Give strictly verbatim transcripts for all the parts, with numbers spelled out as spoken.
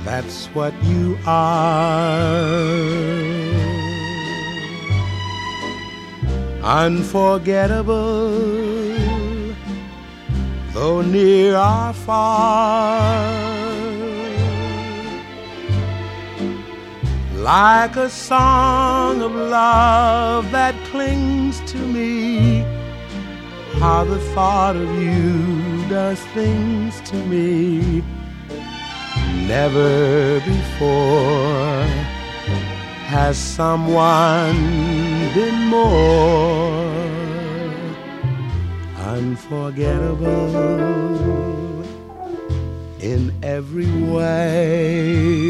That's what you are. Unforgettable, though near or far, like a song of love that clings to me. How the thought of you does things to me. Never before has someone been more unforgettable in every way.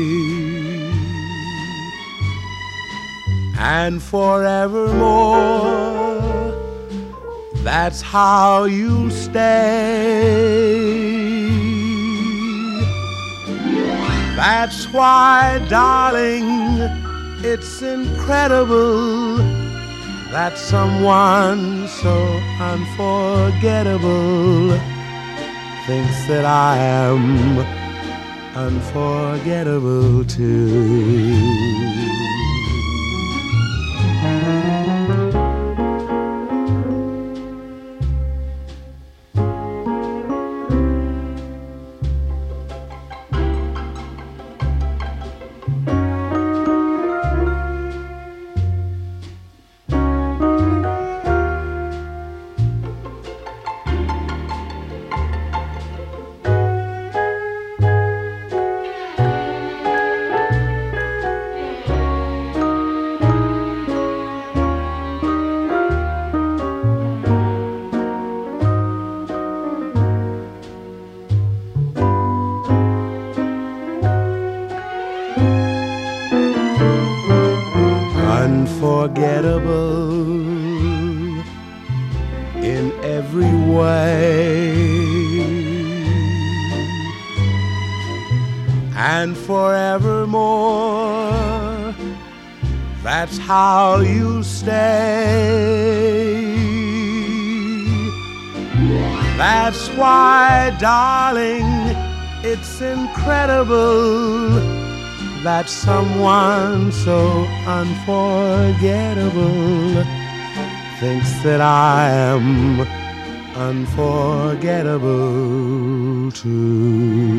And forevermore, that's how you'll stay. That's why, darling, it's incredible that someone so unforgettable thinks that I am unforgettable too. Unforgettable in every way, and forevermore, that's how you'll stay. That's why, darling, it's incredible that someone so unforgettable thinks that I am unforgettable too.